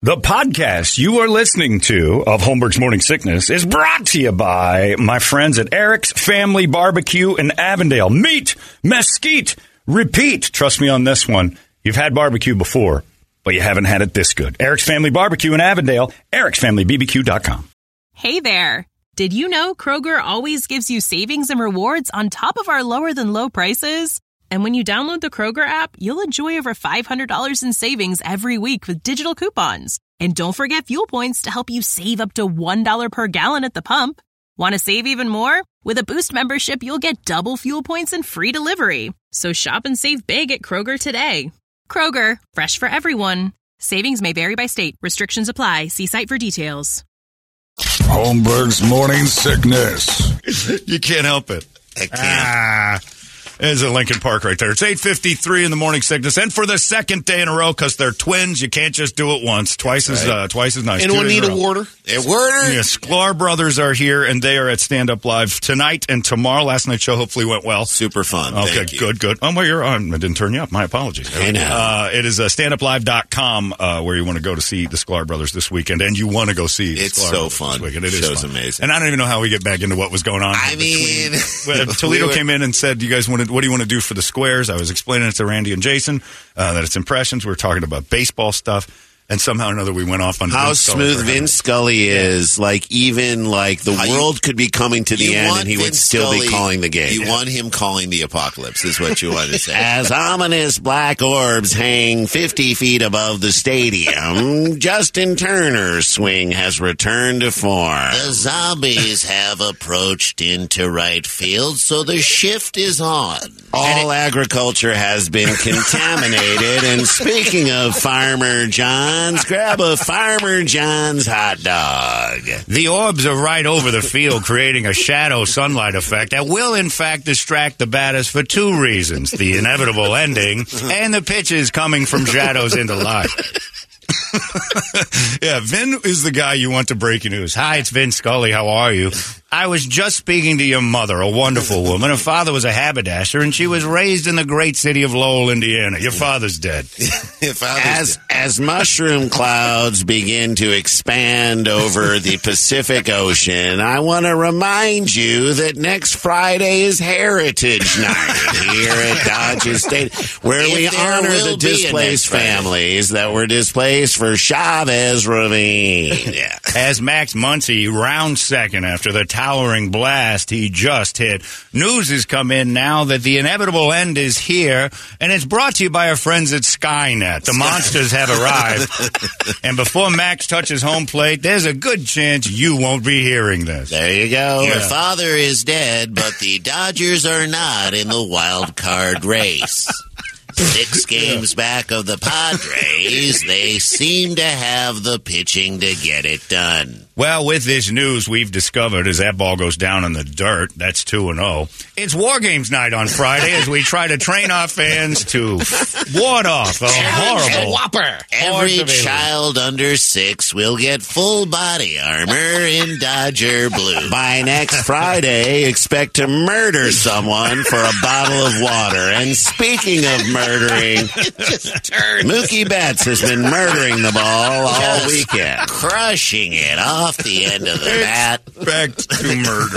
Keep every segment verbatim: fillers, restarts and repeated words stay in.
The podcast you are listening to of Holmberg's Morning Sickness is brought to you by my friends at Eric's Family Barbecue in Avondale. Meet, mesquite, repeat. Trust me on this one. You've had barbecue before, but you haven't had it this good. Eric's Family Barbecue in Avondale, erics family b b q dot com. Hey there. Did you know Kroger always gives you savings and rewards on top of our lower than low prices? And when you download the Kroger app, you'll enjoy over five hundred dollars in savings every week with digital coupons. And don't forget fuel points to help you save up to one dollar per gallon at the pump. Want to save even more? With a Boost membership, you'll get double fuel points and free delivery. So shop and save big at Kroger today. Kroger, fresh for everyone. Savings may vary by state. Restrictions apply. See site for details. Holmberg's Morning Sickness. You can't help it. I can't. Ah. There's a Lincoln Park right there. It's eight fifty-three in the Morning Sickness. And for the second day in a row, because they're twins, you can't just do it once. Twice as uh, twice as nice. Anyone need a water? A water? Yes, Sklar Brothers are here, and they are at Stand Up Live tonight and tomorrow. Last night's show hopefully went well. Super fun. Okay, Thank you. good, good. Oh, well, you're on. I didn't turn you up. My apologies. I know. Uh, it is uh, stand up live dot com uh, where you want to go to see the Sklar Brothers this weekend, and you want to go see the It's Sklar so Brothers fun. this weekend. It Show's is fun. amazing. And I don't even know how we get back into what was going on. I mean, Well, Toledo we were, came in and said, "You guys wanted? What do you want to do for the squares?" I was explaining it to Randy and Jason uh, that it's impressions. We were talking about baseball stuff. And somehow or another, we went off on how Vince smooth Scully Vince Scully is. Yeah. Like, even like the how world you, could be coming to the end, and he Vince would still Scully, be calling the game. You yeah. want him calling the apocalypse, is what you want to say. As ominous black orbs hang fifty feet above the stadium, Justin Turner's swing has returned to form. The zombies have approached into right field, so the shift is on. All agriculture has been contaminated. And speaking of Farmer John's, grab a Farmer John's hot dog. The orbs are right over the field, creating a shadow sunlight effect that will, in fact, distract the batters for two reasons: the inevitable ending and the pitches coming from shadows into light. Yeah, Vin is the guy you want to break your news. Hi, it's Vin Scully. How are you? I was just speaking to your mother, a wonderful woman. Her father was a haberdasher, and she was raised in the great city of Lowell, Indiana. Your father's dead. As dead. As mushroom clouds begin to expand over the Pacific Ocean, I want to remind you that next Friday is Heritage Night here at Dodger Stadium, where if we honor the displaced families that were displaced for Chavez Ravine. Yeah. As Max Muncy rounds second after the towering blast he just hit, news has come in now that the inevitable end is here, and it's brought to you by our friends at Skynet. The monsters have arrived, and before Max touches home plate, there's a good chance you won't be hearing this. There you go. Your yeah. father is dead, but the Dodgers are not in the wild card race. Six games back of the Padres, they seem to have the pitching to get it done. Well, with this news, we've discovered as that ball goes down in the dirt, that's two and oh. It's War Games night on Friday as we try to train our fans to ward off a horrible whopper. Every child under six will get full body armor in Dodger blue. By next Friday, expect to murder someone for a bottle of water. And speaking of murdering, Mookie Betts has been murdering the ball all Just weekend. Crushing it off the end of the bat. Expect to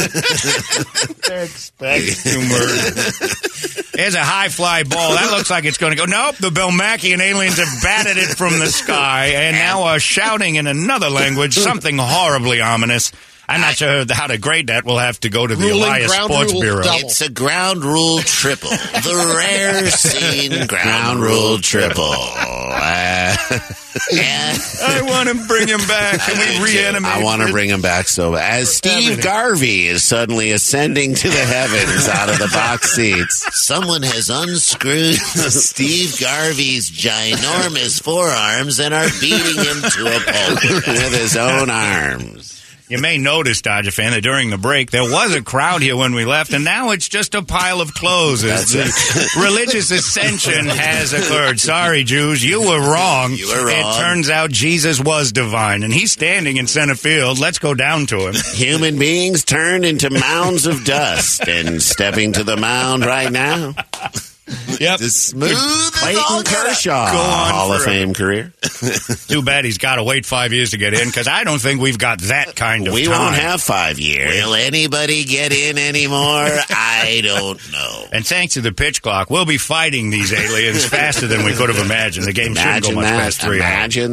murder. Expect to murder. There's a high fly ball. That looks like it's going to go. Nope, the Belmachian aliens have batted it from the sky and now are shouting in another language something horribly ominous. I'm not sure how to grade that. We'll have to go to the Ruling Elias Sports Bureau. Double. It's a ground rule triple. The rare scene ground, ground rule triple. Uh, and I want to bring him back. Can we reanimate? I want to bring him back so bad. As Steve Garvey is suddenly ascending to the heavens out of the box seats. Someone has unscrewed Steve Garvey's ginormous forearms and are beating him to a pulp with his own arms. You may notice, Dodger fan, that during the break, there was a crowd here when we left, and now it's just a pile of clothes. The religious ascension has occurred. Sorry, Jews, you were wrong. You were wrong. It turns out Jesus was divine, and he's standing in center field. Let's go down to him. Human beings turned into mounds of dust, and stepping to the mound right now. Yep. Just smooth. Clayton Kershaw, Go on Hall of forever. Fame career. Too bad he's got to wait five years to get in, because I don't think we've got that kind of We time. won't have five years. Will anybody get in anymore? I don't know. And thanks to the pitch clock, we'll be fighting these aliens faster than we could have imagined. The game shouldn't go Imagine much that. past three hours. Imagine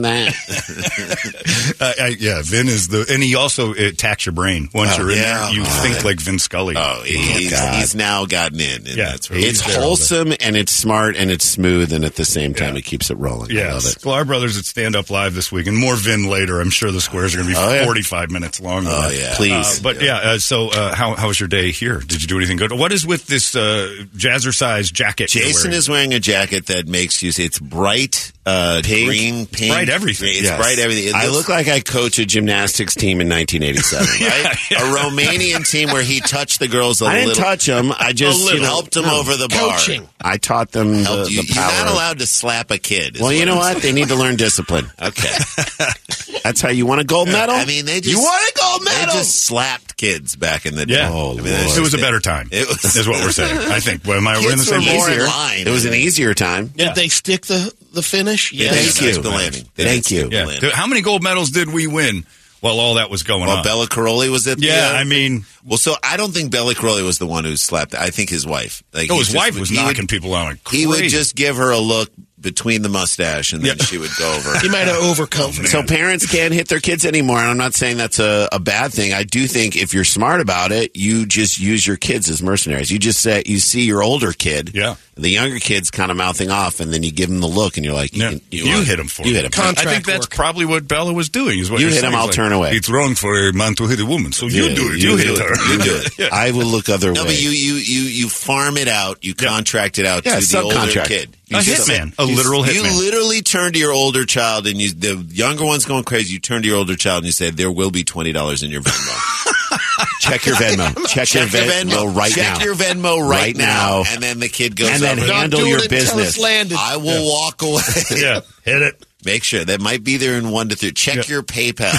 that. Uh, I, yeah, Vin is the, and he also attacks your brain once Oh, you're in yeah. there. You Oh, think yeah. like Vin Scully. Oh, he's, God. he's now gotten in. And Yeah, that's really It's there all wholesome and it's smart and it's smooth, and at the same time, Yeah. it keeps it rolling. I Yeah, love it. Sklar Brothers at Stand Up Live this week, and more Vin later. I'm sure the squares are going to be Oh, yeah. forty-five minutes long. Oh, yeah. Please. Uh, but yeah, uh, so uh, how how was your day here? Did you do anything good? What is with this uh, jazzercise jacket? you're Jason wearing? is wearing a jacket that makes you see it's bright uh, Pink. green, pink. bright everything. It's Yes. bright everything. It I looks look like I coach a gymnastics team in nineteen eighty-seven. right? yeah. A Romanian team where he touched the girls a I didn't little. touch them. I just little. you know, Helped them no. over the bar. Coaching. I taught them the, Helped you. the You're power. not of- allowed to slap a kid. is Well, you know I'm what? They need to learn discipline. saying. Okay. That's how you want a gold medal. I mean, they just you want a gold They medal. just slapped kids back in the day. Yeah, Oh, I mean, Lord. that's it was a just- better time. It was- is what we're saying. I think. Well, am I, we're in the Kids same were more place? in easier. line. It was an easier time. Yeah. Did they stick the, the finish? Yeah, Thank that's you. the landing. They Thank did you. stick the Yeah. landing. How many gold medals did we win while all that was going Well, on? Bella Caroli was at the yeah, uh, I mean, Well, so I don't think Bella Caroli was the one who slapped. I think his wife. Like oh, he his just- wife was he knocking would, people out. Like crazy. He would just give her a look between the mustache, and then Yeah. she would go over. He might have overcome. So parents can't hit their kids anymore, and I'm not saying that's a, a bad thing. I do think if you're smart about it, you just use your kids as mercenaries. You just say you see your older kid, Yeah. the younger kid's kind of mouthing off, and then you give him the look, and you're like, you, Yeah. can, You, want- hit him for you it. hit him. I Contract think that's work. probably what Bella was doing. Is what You you're hit him, saying. I'll It's turn away. It's wrong for a man to hit a woman, so you Yeah, do it. you You, do hit it. her. You do it. Yeah. I will look other No, way. but you you you you farm it out. You Yeah. contract it out Yeah, to the older subcontract. kid. You A just- hitman. A you- literal You hitman. literally turn to your older child, and you the younger one's going crazy. You turn to your older child and you say, "There will be twenty dollars in your Venmo." Check your Venmo. Check, your Venmo, right Check now. your Venmo right, Right now. now. And then the kid goes And then over. Not handle doing your it until business. it's landed. I will walk away. Yeah, hit it. Make sure that might be there in one to three. Check Yeah. your PayPal.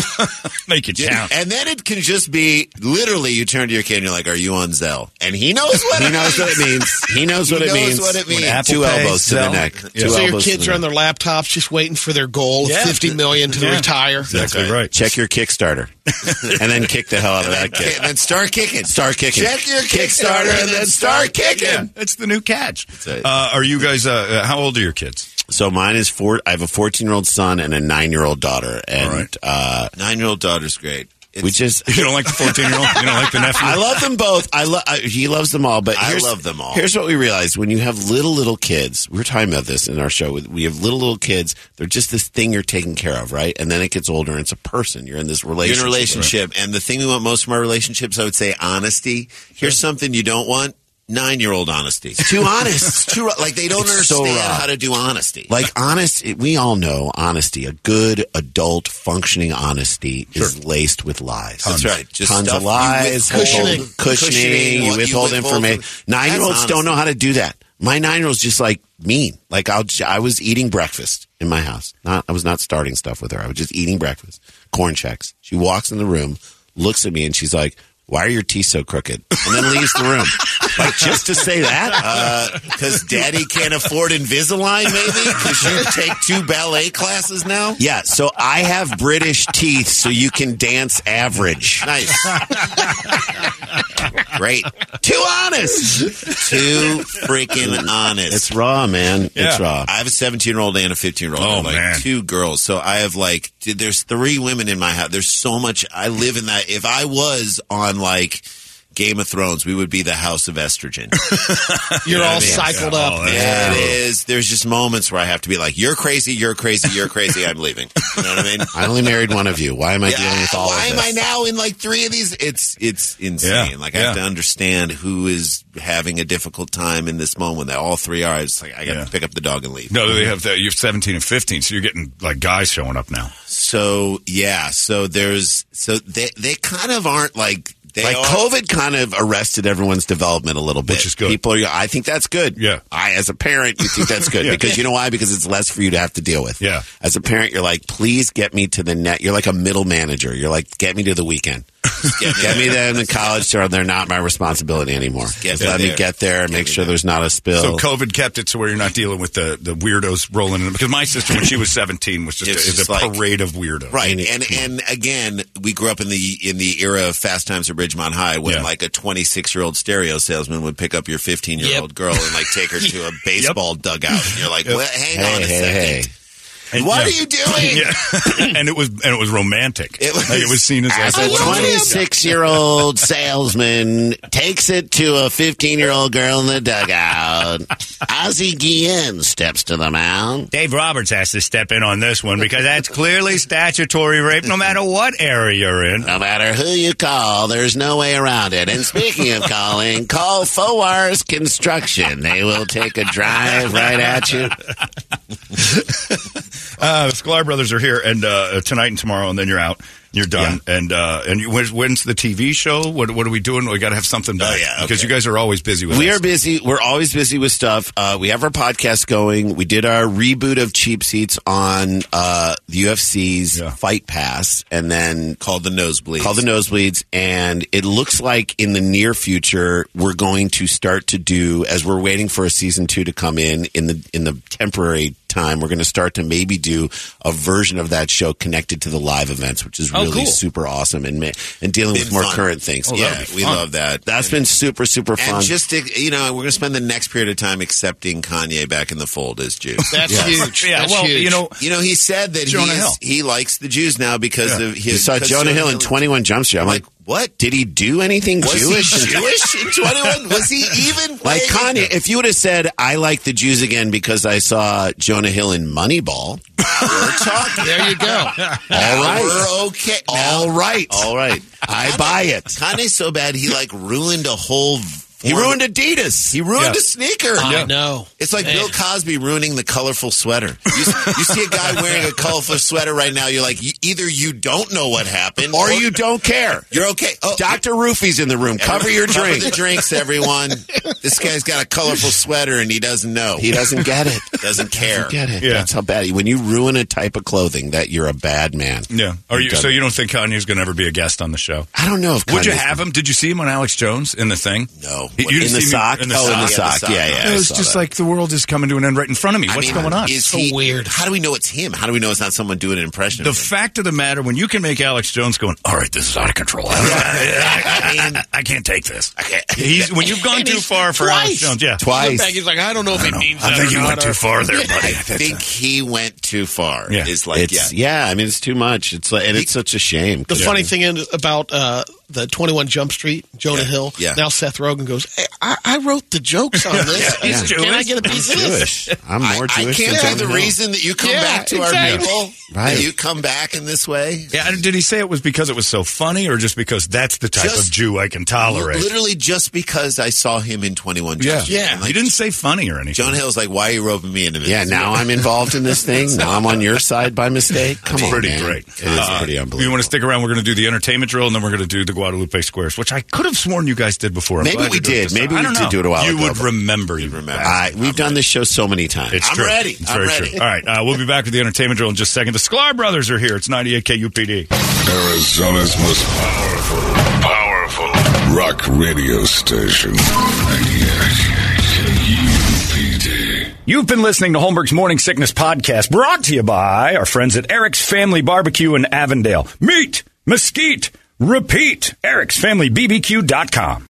Make it count. And then it can just be literally you turn to your kid and you're like, "Are you on Zelle?" And he knows what He it knows what it means. He knows He what it knows means. what it means. Apple Two Pay, elbows to the Zelle. neck. Yeah. Two So your elbows to kids the are on neck. their laptops just waiting for their goal of Yeah. fifty million to Yeah. retire. Exactly right. Check your Kickstarter, and then kick the hell out of that And kid. then start kicking. Start kicking. Check your Kickstarter, Kickstarter and then start kicking. Yeah, it's the new catch. it. Uh, are you guys? Uh, uh, how old are your kids? So mine is four. I have a fourteen-year-old son and a nine-year-old daughter, and All right. uh, Nine-year-old daughter's great. It's, we just. You don't like the fourteen-year-old? You don't like the nephew? I love them both. I love. He loves them all, but I here's, love them all. Here's what we realized: when you have little little kids, we were talking about this in our show. We have little little kids. They're just this thing you're taking care of, right? And then it gets older, and it's a person. You're in this You're in relationship. a relationship. And the thing we want most from our relationships, I would say honesty. Here's something you don't want. Nine-year-old honesty. Too honest. It's too raw. Like they don't It's so understand raw. how to do honesty. Like honest, we all know honesty. A good adult functioning honesty is laced with lies. That's right. Just Tons stuff of you lies, withhold. cushioning, cushioning, Cushioning, you what you withhold withhold information. from- Nine year olds That's don't know honesty. how to do that. My nine year old's just like mean. Like I'll, I was eating breakfast in my house. Not, I was not starting stuff with her. I was just eating breakfast. Corn checks. She walks in the room, looks at me, and she's like, "Why are your teeth so crooked?" And then leaves the room. Like, just to say that? Because daddy can't afford Invisalign, maybe? Because you take two ballet classes now? Yeah, so I have British teeth, so you can dance average. Nice. Great. Too honest. Too freaking honest. It's raw, man. Yeah. It's raw. I have a seventeen-year-old and a fifteen-year-old. Oh, like man. two girls. So I have like, dude, there's three women in my house. There's so much. I live in that. If I was on like Game of Thrones, we would be the House of Estrogen. You're know all what I mean? cycled Yeah. up. Oh, that's Yeah, it true. is. There's just moments where I have to be like, "You're crazy. You're crazy. You're crazy. I'm leaving." You know what I mean? I only married one of you. Why am I dealing Yeah, with all why of am this? I now in like three of these? It's it's insane. Yeah, Like I have yeah. to understand who is having a difficult time in this moment. That all three are. It's like I got Yeah. to pick up the dog and leave. No, they have that. You're seventeen and fifteen, so you're getting like guys showing up now. So yeah, so there's so they they kind of aren't like they Like are, COVID kind of arrested everyone's development a little bit. Which is good. People are, I think that's good. Yeah. I, as a parent, you think that's good Yeah. because you know why? Because it's less for you to have to deal with. Yeah. As a parent, you're like, please get me to the net. You're like a middle manager. You're like, get me to the weekend. Get, get me them in college, so they're not my responsibility anymore. Get Just let me there. get there and make sure there's not a spill. So COVID kept it to where you're not dealing with the, the weirdos rolling in. Because my sister, when she was seventeen, was just, It's a, is just a like- parade of weirdos. Right, and and again, we grew up in the in the era of Fast Times at Ridgemont High, when Yeah. like a twenty-six year old stereo salesman would pick up your fifteen year old Yep. girl and like take her to a baseball dugout, and you're like, well, hang hey, on a hey, second, hey. And, what yeah. are you doing? Yeah. and it was and it was romantic. It was- like, it was seen as, As like, a what are we doing? twenty-six-year-old salesman takes it to a fifteen-year-old girl in the dugout, Ozzie Guillen steps to the mound. Dave Roberts has to step in on this one because that's clearly statutory rape no matter what area you're in. No matter who you call, there's no way around it. And speaking of calling, call Fowars Construction. They will take a drive right at you. Uh, the Sklar brothers are here and uh, tonight and tomorrow, and then you're out. You're done. And uh, and you, when's, when's the T V show? What what are we doing? We got to have something back. Oh, yeah, Because okay. you guys are always busy with We us. are busy. We're always busy with stuff. Uh, we have our podcast going. We did our reboot of Cheap Seats on uh, the U F C's Yeah. Fight Pass, and then Called the Nosebleeds. called the Nosebleeds. And it looks like in the near future we're going to start to do, as we're waiting for a season two to come in in the in the temporary time, we're going to start to maybe do a version of that show connected to the live events, which is Oh, really cool. super awesome, and ma- and dealing Been with more fun. current things. Oh, yeah, that'll be we fun. love that. that's and, been super super fun. and just to, you know, we're going to spend the next period of time accepting Kanye back in the fold as Jews. That's huge. Yeah, That's well, huge. you know, You know, he said that Jonah he's, Hill. he likes the Jews now because Yeah. of his. you saw because Jonah Hill in Hill- twenty-one Jump Street. I'm like, What? did he do anything Was Jewish? he Jewish in twenty-one? Was he even Like playing- Kanye, if you would have said, I like the Jews again because I saw Jonah Hill in Moneyball, We're talking. there you go. all right. We're okay. Now, All right. All right. I buy it. Kanye's so bad he like ruined a whole. He form- ruined Adidas. He ruined Yeah. a sneaker. I know. It's like Man. Bill Cosby ruining the colorful sweater. You, you see a guy wearing a colorful sweater right now, you're like, y- either you don't know what happened, Or you don't care. You're okay. Oh, Doctor Roofy's in the room. Cover your Cover drink. the drinks, everyone. This guy's got a colorful sweater and he doesn't know. He doesn't get it. doesn't care. Get it. Yeah. That's how bad. When you ruin a type of clothing, that you're a bad man. yeah. Are you, Done so it. you don't think Kanye's going to ever be a guest on the show? I don't know if Would you Kanye's- have him? Did you see him on Alex Jones in the thing? No. He- What, you in didn't the see me- sock? in the oh, in the sock. sock. Yeah, yeah. It I was saw just that. like the world is coming to an end right in front of me. I What's mean, going on? Is So he, weird. How do we know it's him? How do we know it's not someone doing an impression The of him? fact of the matter, when you can make Alex Jones going, all right, this is out of control. I, I, I, I can't take this. He's, when you've gone too far for Alex Jones, yeah. Twice. He's like, I don't know if it means I that think or you not, went or- too far there, buddy. I think he went too far. Yeah. Is like, It's, yeah. yeah. I mean, it's too much. It's like, and it's such a shame. The funny thing is about uh, the twenty-one Jump Street, Jonah Yeah, Hill. yeah. Now Seth Rogen goes, hey, I, I wrote the jokes on this. Yeah, he's Can I Jewish. get a piece of this? Jewish. I'm more I, Jewish I can't than be the Jonah Hill. reason that you come Yeah, back to exactly. our people. Right. That you come back in this way. Yeah, did he say it was because it was so funny or just because that's the type Just- of Jew I can tolerate? Literally just because I saw him in twenty-one Jump Yeah. Street. Yeah. And, like, He didn't say funny or anything. Jonah Hill's like, why are you roping me into this? Yeah, now I'm involved in this thing. Now I'm on your side by mistake. Come It's on, pretty man. great. It is Uh, pretty unbelievable. You want to stick around? We're going to do the entertainment drill, and then we're going to do the Guadalupe Squares, which I could have sworn you guys did before. I'm Maybe glad we you're doing did. this. Maybe I we don't did know. do it a while You ago, would but- remember. You remember. I, we've done this show so many times. It's I'm true. ready. It's I'm very ready. true. All right, uh, we'll be back with the entertainment drill in just a second. The Sklar brothers are here. It's ninety-eight K U P D. Arizona's most powerful, powerful rock radio station. ninety-eight K U P D. You've been listening to Holmberg's Morning Sickness Podcast, brought to you by our friends at Eric's Family Barbecue in Avondale. Meet, mesquite, repeat. Eric's Family B B Q dot com.